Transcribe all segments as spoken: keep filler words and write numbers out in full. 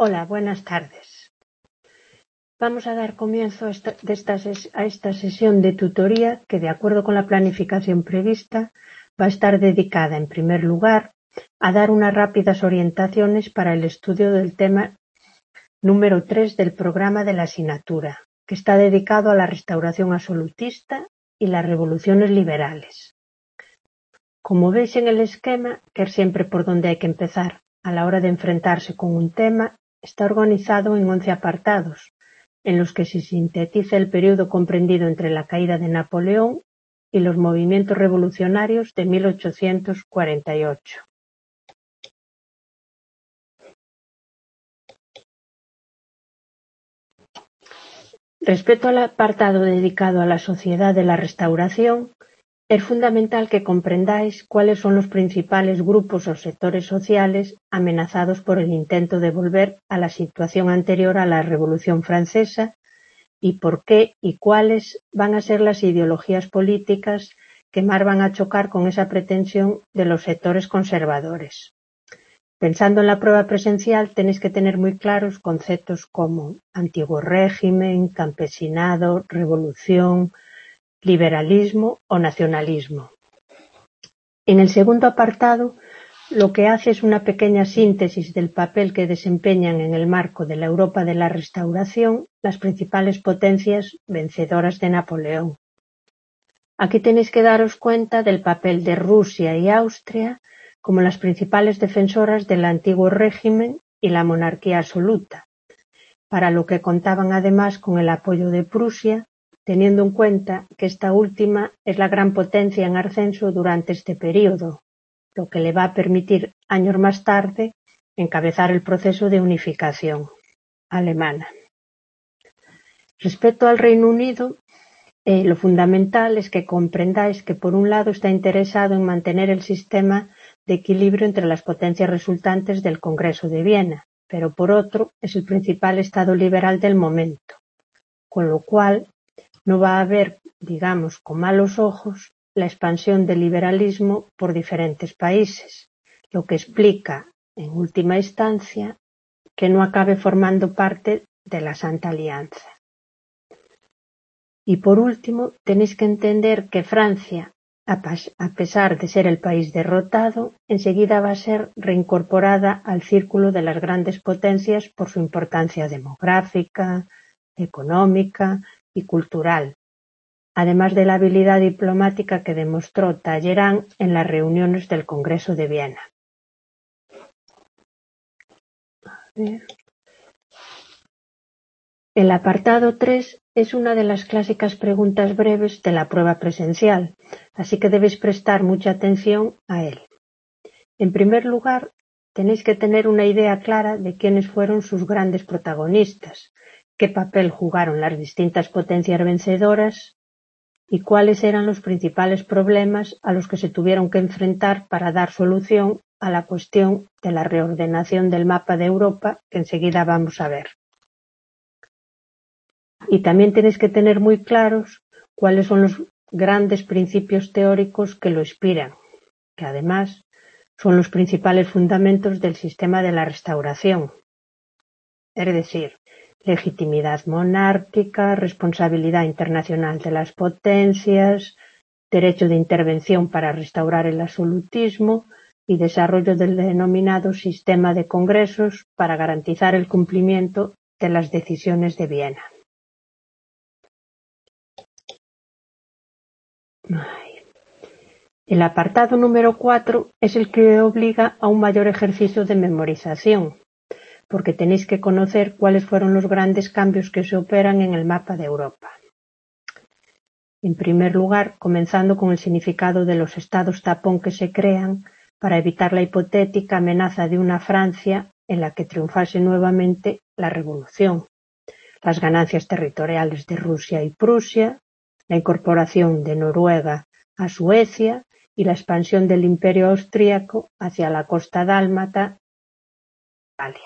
Hola, buenas tardes. Vamos a dar comienzo a esta, de esta ses- a esta sesión de tutoría que, de acuerdo con la planificación prevista, va a estar dedicada, en primer lugar, a dar unas rápidas orientaciones para el estudio del tema número tres del programa de la asignatura, que está dedicado a la restauración absolutista y las revoluciones liberales. Como veis en el esquema, que es siempre por donde hay que empezar a la hora de enfrentarse con un tema, está organizado en once apartados, en los que se sintetiza el periodo comprendido entre la caída de Napoleón y los movimientos revolucionarios de mil ochocientos cuarenta y ocho. Respecto al apartado dedicado a la sociedad de la Restauración, es fundamental que comprendáis cuáles son los principales grupos o sectores sociales amenazados por el intento de volver a la situación anterior a la Revolución Francesa y por qué y cuáles van a ser las ideologías políticas que más van a chocar con esa pretensión de los sectores conservadores. Pensando en la prueba presencial, tenéis que tener muy claros conceptos como antiguo régimen, campesinado, revolución, liberalismo o nacionalismo. En el segundo apartado, lo que hace es una pequeña síntesis del papel que desempeñan en el marco de la Europa de la Restauración las principales potencias vencedoras de Napoleón. Aquí tenéis que daros cuenta del papel de Rusia y Austria como las principales defensoras del antiguo régimen y la monarquía absoluta, para lo que contaban además con el apoyo de Prusia, teniendo en cuenta que esta última es la gran potencia en ascenso durante este período, lo que le va a permitir años más tarde encabezar el proceso de unificación alemana. Respecto al Reino Unido, eh, lo fundamental es que comprendáis que por un lado está interesado en mantener el sistema de equilibrio entre las potencias resultantes del Congreso de Viena, pero por otro es el principal estado liberal del momento, con lo cual no va a ver, digamos, con malos ojos la expansión del liberalismo por diferentes países, lo que explica, en última instancia, que no acabe formando parte de la Santa Alianza. Y por último, tenéis que entender que Francia, a pesar de ser el país derrotado, enseguida va a ser reincorporada al círculo de las grandes potencias por su importancia demográfica, económica y cultural, además de la habilidad diplomática que demostró Talleyrand en las reuniones del Congreso de Viena. El apartado tres es una de las clásicas preguntas breves de la prueba presencial, así que debéis prestar mucha atención a él. En primer lugar, tenéis que tener una idea clara de quiénes fueron sus grandes protagonistas, qué papel jugaron las distintas potencias vencedoras y cuáles eran los principales problemas a los que se tuvieron que enfrentar para dar solución a la cuestión de la reordenación del mapa de Europa que enseguida vamos a ver. Y también tenéis que tener muy claros cuáles son los grandes principios teóricos que lo inspiran, que además son los principales fundamentos del sistema de la restauración, es decir, legitimidad monárquica, responsabilidad internacional de las potencias, derecho de intervención para restaurar el absolutismo y desarrollo del denominado sistema de congresos para garantizar el cumplimiento de las decisiones de Viena. El apartado número cuatro es el que obliga a un mayor ejercicio de memorización, porque tenéis que conocer cuáles fueron los grandes cambios que se operan en el mapa de Europa. En primer lugar, comenzando con el significado de los estados tapón que se crean para evitar la hipotética amenaza de una Francia en la que triunfase nuevamente la revolución, las ganancias territoriales de Rusia y Prusia, la incorporación de Noruega a Suecia y la expansión del Imperio austríaco hacia la costa dálmata de Italia.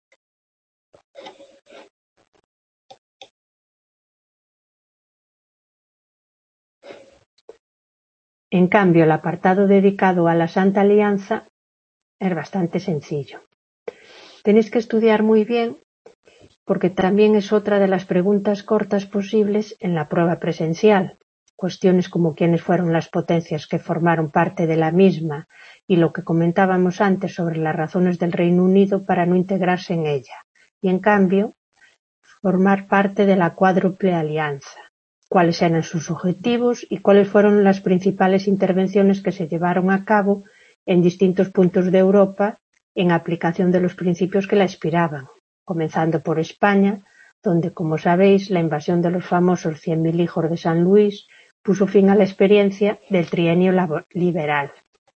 En cambio, el apartado dedicado a la Santa Alianza es bastante sencillo. Tenéis que estudiar muy bien porque también es otra de las preguntas cortas posibles en la prueba presencial. Cuestiones como quiénes fueron las potencias que formaron parte de la misma y lo que comentábamos antes sobre las razones del Reino Unido para no integrarse en ella. Y en cambio, formar parte de la cuádruple alianza. Cuáles eran sus objetivos y cuáles fueron las principales intervenciones que se llevaron a cabo en distintos puntos de Europa en aplicación de los principios que la inspiraban, comenzando por España, donde, como sabéis, la invasión de los famosos cien mil hijos de San Luis puso fin a la experiencia del trienio liberal.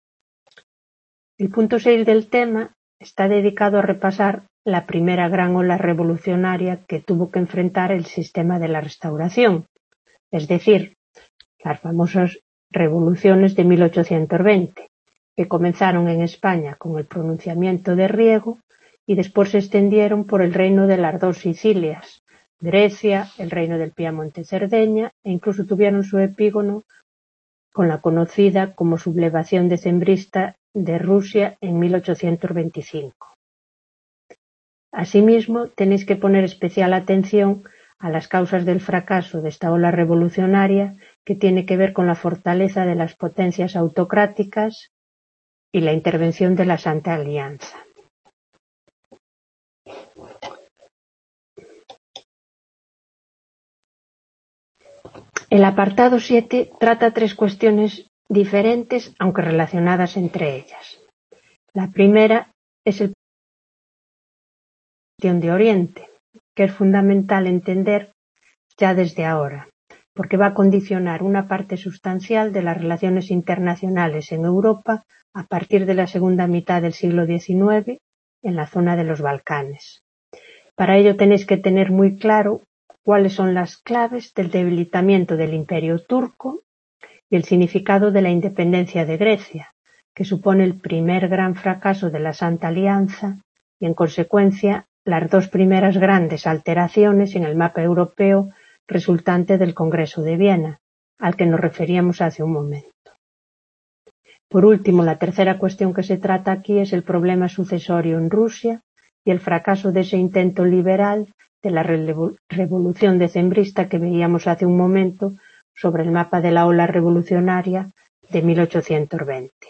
El punto seis del tema está dedicado a repasar la primera gran ola revolucionaria que tuvo que enfrentar el sistema de la Restauración, es decir, las famosas revoluciones de mil ochocientos veinte, que comenzaron en España con el pronunciamiento de Riego y después se extendieron por el reino de las dos Sicilias, Grecia, el reino del Piamonte Cerdeña, e incluso tuvieron su epígono con la conocida como sublevación decembrista de Rusia en mil ochocientos veinticinco. Asimismo, tenéis que poner especial atención a las causas del fracaso de esta ola revolucionaria, que tiene que ver con la fortaleza de las potencias autocráticas y la intervención de la Santa Alianza. El apartado siete trata tres cuestiones diferentes, aunque relacionadas entre ellas. La primera es el cuestión de Oriente, que es fundamental entender ya desde ahora, porque va a condicionar una parte sustancial de las relaciones internacionales en Europa a partir de la segunda mitad del siglo diecinueve en la zona de los Balcanes. Para ello tenéis que tener muy claro cuáles son las claves del debilitamiento del Imperio turco y el significado de la independencia de Grecia, que supone el primer gran fracaso de la Santa Alianza y, en consecuencia, las dos primeras grandes alteraciones en el mapa europeo resultante del Congreso de Viena, al que nos referíamos hace un momento. Por último, la tercera cuestión que se trata aquí es el problema sucesorio en Rusia y el fracaso de ese intento liberal de la revolución decembrista que veíamos hace un momento sobre el mapa de la ola revolucionaria de mil ochocientos veinte.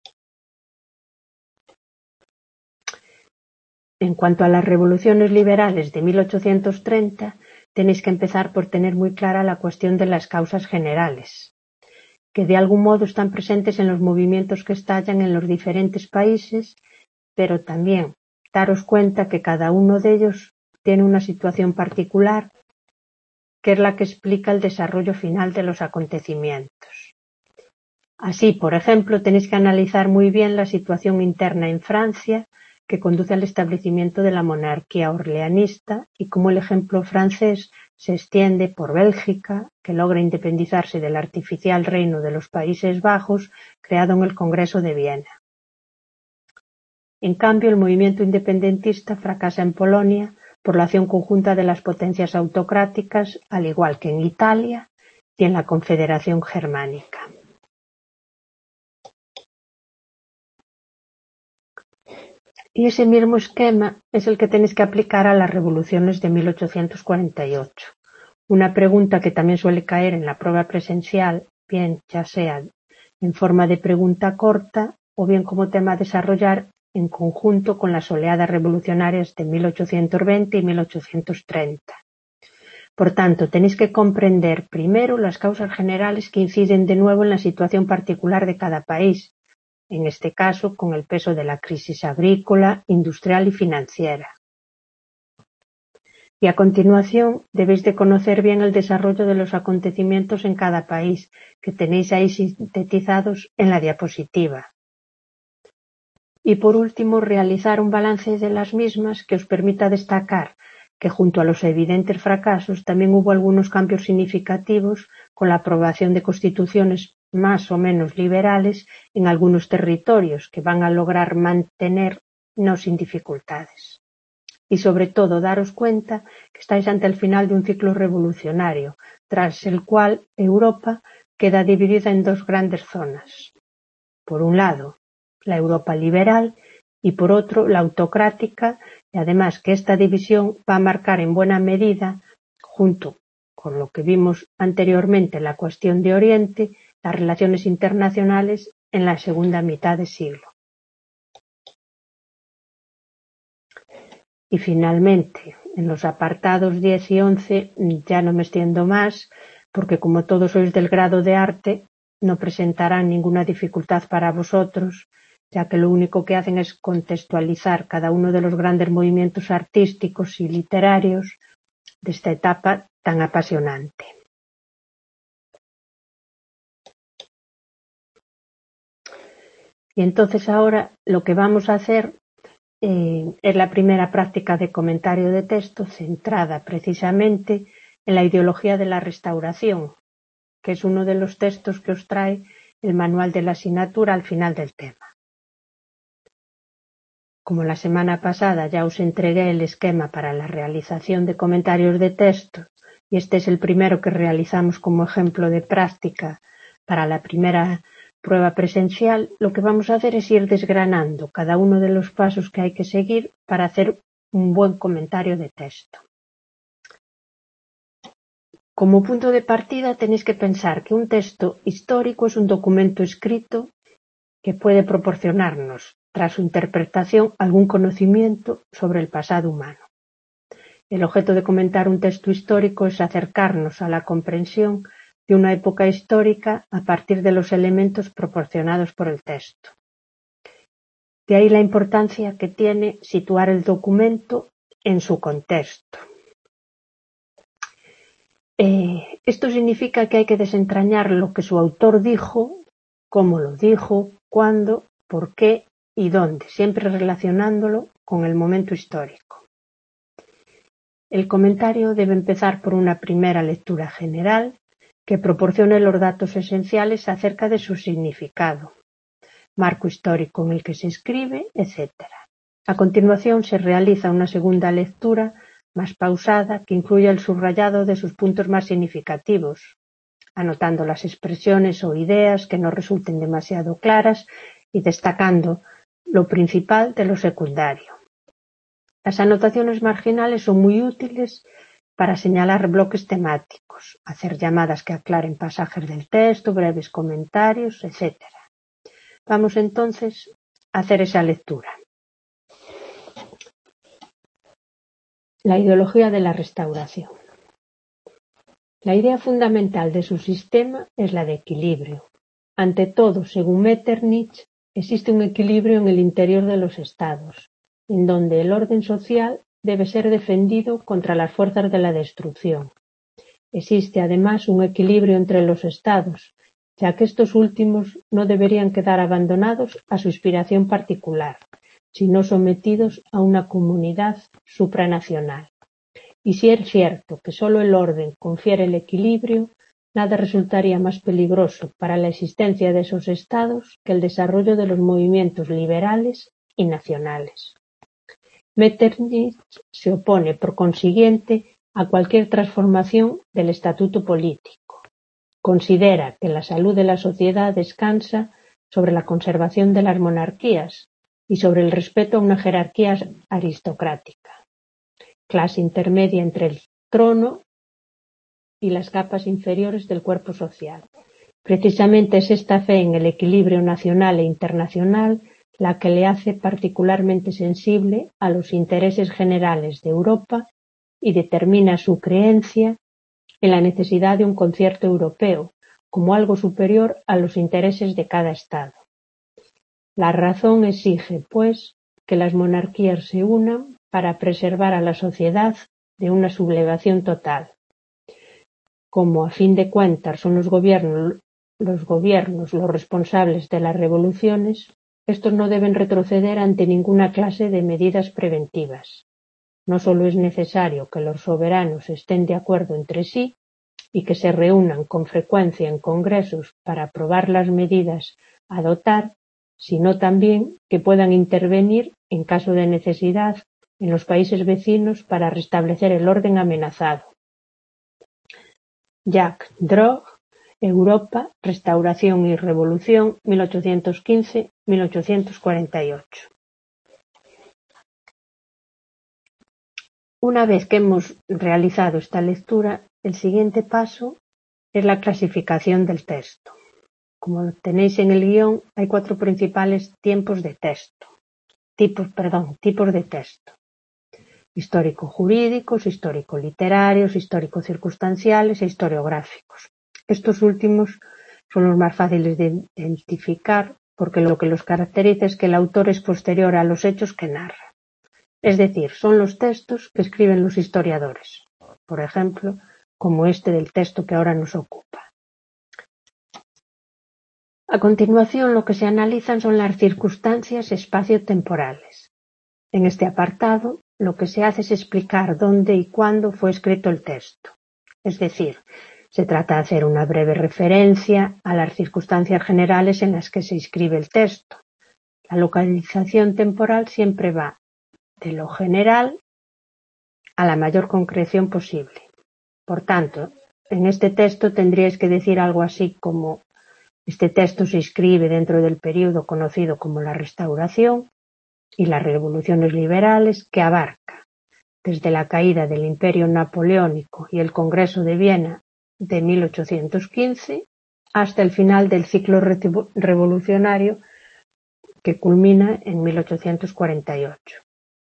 En cuanto a las revoluciones liberales de mil ochocientos treinta, tenéis que empezar por tener muy clara la cuestión de las causas generales, que de algún modo están presentes en los movimientos que estallan en los diferentes países, pero también daros cuenta que cada uno de ellos tiene una situación particular, que es la que explica el desarrollo final de los acontecimientos. Así, por ejemplo, tenéis que analizar muy bien la situación interna en Francia, que conduce al establecimiento de la monarquía orleanista, y cómo el ejemplo francés se extiende por Bélgica, que logra independizarse del artificial reino de los Países Bajos creado en el Congreso de Viena. En cambio, el movimiento independentista fracasa en Polonia por la acción conjunta de las potencias autocráticas, al igual que en Italia y en la Confederación Germánica. Y ese mismo esquema es el que tenéis que aplicar a las revoluciones de mil ochocientos cuarenta y ocho. Una pregunta que también suele caer en la prueba presencial, bien ya sea en forma de pregunta corta o bien como tema a desarrollar en conjunto con las oleadas revolucionarias de mil ochocientos veinte y mil ochocientos treinta. Por tanto, tenéis que comprender primero las causas generales que inciden de nuevo en la situación particular de cada país, en este caso con el peso de la crisis agrícola, industrial y financiera. Y a continuación debéis de conocer bien el desarrollo de los acontecimientos en cada país, que tenéis ahí sintetizados en la diapositiva. Y por último, realizar un balance de las mismas que os permita destacar que junto a los evidentes fracasos también hubo algunos cambios significativos con la aprobación de constituciones más o menos liberales en algunos territorios que van a lograr mantenernos sin dificultades. Y sobre todo daros cuenta que estáis ante el final de un ciclo revolucionario, tras el cual Europa queda dividida en dos grandes zonas. Por un lado, la Europa liberal y por otro la autocrática, y además que esta división va a marcar en buena medida, junto con lo que vimos anteriormente en la cuestión de Oriente, las relaciones internacionales en la segunda mitad de siglo. Y finalmente, en los apartados diez y once ya no me extiendo más, porque como todos sois del grado de arte, no presentarán ninguna dificultad para vosotros, ya que lo único que hacen es contextualizar cada uno de los grandes movimientos artísticos y literarios de esta etapa tan apasionante. Y entonces ahora lo que vamos a hacer eh, es la primera práctica de comentario de texto centrada precisamente en la ideología de la restauración, que es uno de los textos que os trae el manual de la asignatura al final del tema. Como la semana pasada ya os entregué el esquema para la realización de comentarios de texto, y este es el primero que realizamos como ejemplo de práctica para la primera prueba presencial, lo que vamos a hacer es ir desgranando cada uno de los pasos que hay que seguir para hacer un buen comentario de texto. Como punto de partida tenéis que pensar que un texto histórico es un documento escrito que puede proporcionarnos, tras su interpretación, algún conocimiento sobre el pasado humano. El objeto de comentar un texto histórico es acercarnos a la comprensión de una época histórica a partir de los elementos proporcionados por el texto. De ahí la importancia que tiene situar el documento en su contexto. Eh, esto significa que hay que desentrañar lo que su autor dijo, cómo lo dijo, cuándo, por qué y dónde, siempre relacionándolo con el momento histórico. El comentario debe empezar por una primera lectura general que proporcione los datos esenciales acerca de su significado, marco histórico en el que se escribe, etcétera. A continuación se realiza una segunda lectura más pausada que incluya el subrayado de sus puntos más significativos, anotando las expresiones o ideas que no resulten demasiado claras y destacando lo principal de lo secundario. Las anotaciones marginales son muy útiles para señalar bloques temáticos, hacer llamadas que aclaren pasajes del texto, breves comentarios, etcétera. Vamos entonces a hacer esa lectura. La ideología de la restauración. La idea fundamental de su sistema es la de equilibrio. Ante todo, según Metternich, existe un equilibrio en el interior de los estados, en donde el orden social debe ser defendido contra las fuerzas de la destrucción. Existe además un equilibrio entre los estados, ya que estos últimos no deberían quedar abandonados a su inspiración particular, sino sometidos a una comunidad supranacional. Y si es cierto que solo el orden confiere el equilibrio, nada resultaría más peligroso para la existencia de esos estados que el desarrollo de los movimientos liberales y nacionales. Metternich se opone, por consiguiente, a cualquier transformación del estatuto político. Considera que la salud de la sociedad descansa sobre la conservación de las monarquías y sobre el respeto a una jerarquía aristocrática, clase intermedia entre el trono y las capas inferiores del cuerpo social. Precisamente es esta fe en el equilibrio nacional e internacional la que le hace particularmente sensible a los intereses generales de Europa y determina su creencia en la necesidad de un concierto europeo como algo superior a los intereses de cada Estado. La razón exige, pues, que las monarquías se unan para preservar a la sociedad de una sublevación total. Como a fin de cuentas son los gobiernos, los gobiernos los responsables de las revoluciones, estos no deben retroceder ante ninguna clase de medidas preventivas. No solo es necesario que los soberanos estén de acuerdo entre sí y que se reúnan con frecuencia en congresos para aprobar las medidas a adoptar, sino también que puedan intervenir, en caso de necesidad, en los países vecinos para restablecer el orden amenazado. Jacques Dreux, Europa, Restauración y Revolución, mil ochocientos quince a mil ochocientos cuarenta y ocho. Una vez que hemos realizado esta lectura, el siguiente paso es la clasificación del texto. Como tenéis en el guión, hay cuatro principales tiempos de texto, tipos, perdón, tipos de texto. Histórico-jurídicos, histórico-literarios, histórico-circunstanciales e historiográficos. Estos últimos son los más fáciles de identificar porque lo que los caracteriza es que el autor es posterior a los hechos que narra. Es decir, son los textos que escriben los historiadores, por ejemplo, como este del texto que ahora nos ocupa. A continuación, lo que se analizan son las circunstancias espaciotemporales. En este apartado, lo que se hace es explicar dónde y cuándo fue escrito el texto. Es decir, se trata de hacer una breve referencia a las circunstancias generales en las que se escribe el texto. La localización temporal siempre va de lo general a la mayor concreción posible. Por tanto, en este texto tendríais que decir algo así como: este texto se escribe dentro del período conocido como la Restauración y las revoluciones liberales, que abarca desde la caída del Imperio Napoleónico y el Congreso de Viena de mil ochocientos quince hasta el final del ciclo revolucionario que culmina en mil ochocientos cuarenta y ocho.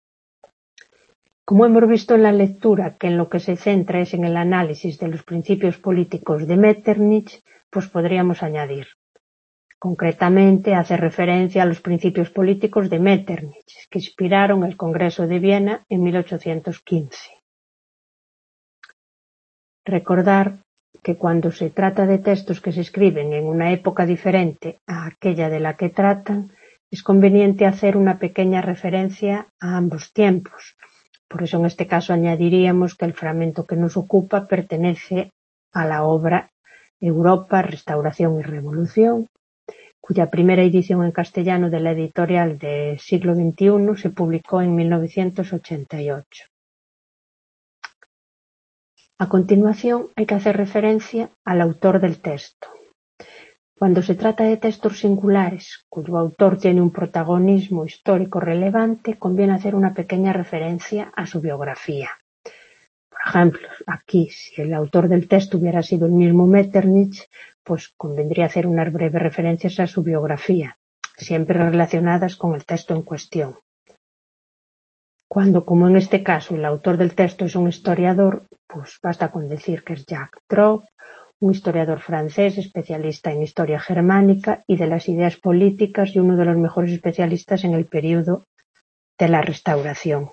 Como hemos visto en la lectura, que en lo que se centra es en el análisis de los principios políticos de Metternich, pues podríamos añadir: concretamente, hace referencia a los principios políticos de Metternich, que inspiraron el Congreso de Viena en mil ochocientos quince. Recordar que cuando se trata de textos que se escriben en una época diferente a aquella de la que tratan, es conveniente hacer una pequeña referencia a ambos tiempos. Por eso en este caso añadiríamos que el fragmento que nos ocupa pertenece a la obra Europa, Restauración y Revolución, cuya primera edición en castellano de la editorial de Siglo veintiuno se publicó en mil novecientos ochenta y ocho. A continuación, hay que hacer referencia al autor del texto. Cuando se trata de textos singulares, cuyo autor tiene un protagonismo histórico relevante, conviene hacer una pequeña referencia a su biografía. Por ejemplo, aquí, si el autor del texto hubiera sido el mismo Metternich, pues convendría hacer unas breves referencias a su biografía, siempre relacionadas con el texto en cuestión. Cuando, como en este caso, el autor del texto es un historiador, pues basta con decir que es Jacques Dreux, un historiador francés especialista en historia germánica y de las ideas políticas y uno de los mejores especialistas en el período de la Restauración.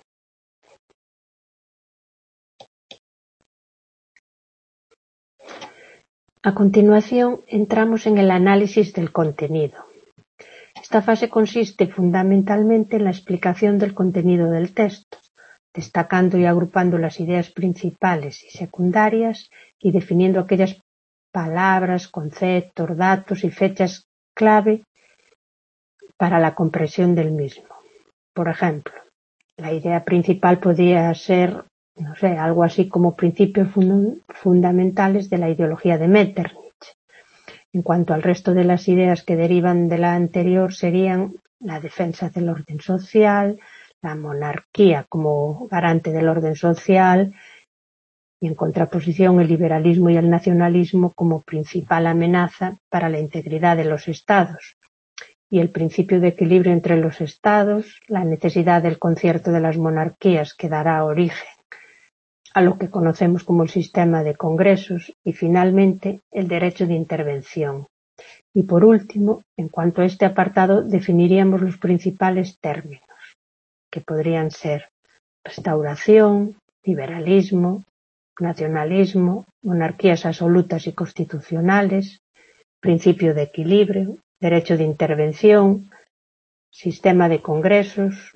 A continuación, entramos en el análisis del contenido. Esta fase consiste fundamentalmente en la explicación del contenido del texto, destacando y agrupando las ideas principales y secundarias y definiendo aquellas palabras, conceptos, datos y fechas clave para la comprensión del mismo. Por ejemplo, la idea principal podría ser, no sé, algo así como principios fund- fundamentales de la ideología de Metternich. En cuanto al resto de las ideas que derivan de la anterior serían la defensa del orden social, la monarquía como garante del orden social y en contraposición el liberalismo y el nacionalismo como principal amenaza para la integridad de los estados y el principio de equilibrio entre los estados, la necesidad del concierto de las monarquías que dará origen a lo que conocemos como el sistema de congresos y finalmente el derecho de intervención. Y por último, en cuanto a este apartado, definiríamos los principales términos, que podrían ser restauración, liberalismo, nacionalismo, monarquías absolutas y constitucionales, principio de equilibrio, derecho de intervención, sistema de congresos.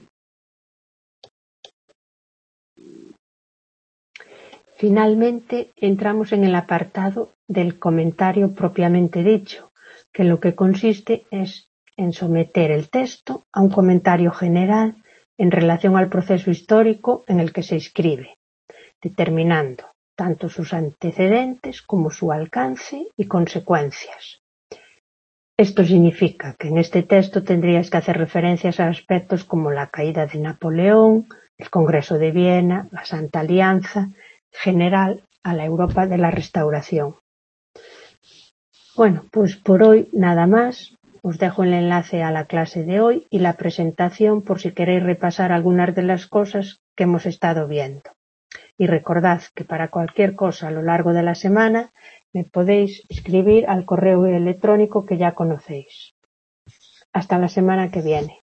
Finalmente, entramos en el apartado del comentario propiamente dicho, que lo que consiste es en someter el texto a un comentario general en relación al proceso histórico en el que se escribe, determinando tanto sus antecedentes como su alcance y consecuencias. Esto significa que en este texto tendrías que hacer referencias a aspectos como la caída de Napoleón, el Congreso de Viena, la Santa Alianza General a la Europa de la Restauración. Bueno, pues por hoy nada más. Os dejo el enlace a la clase de hoy y la presentación por si queréis repasar algunas de las cosas que hemos estado viendo. Y recordad que para cualquier cosa a lo largo de la semana me podéis escribir al correo electrónico que ya conocéis. Hasta la semana que viene.